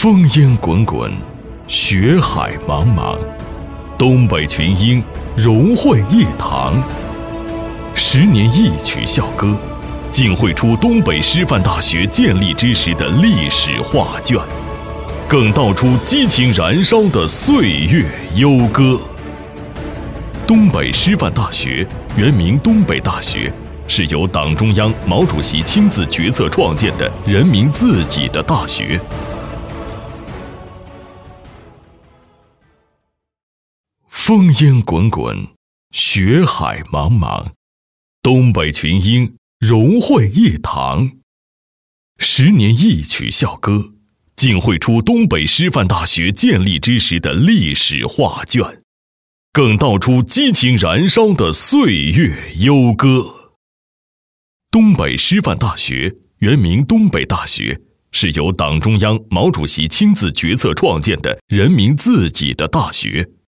烽烟滚滚，血海茫茫，东北群英融汇一堂。10年一曲校歌，竟绘出东北师范大学建立之时的历史画卷，更道出激情燃烧的岁月悠歌。东北师范大学原名东北大学，是由党中央、毛主席亲自决策创建的人民自己的大学。烽烟滚滚，血海茫茫，东北群英融汇一堂。10年一曲校歌，竟绘出东北师范大学建立之时的历史画卷，更道出激情燃烧的岁月悠歌。东北师范大学原名东北大学，是由党中央、毛主席亲自决策创建的人民自己的大学。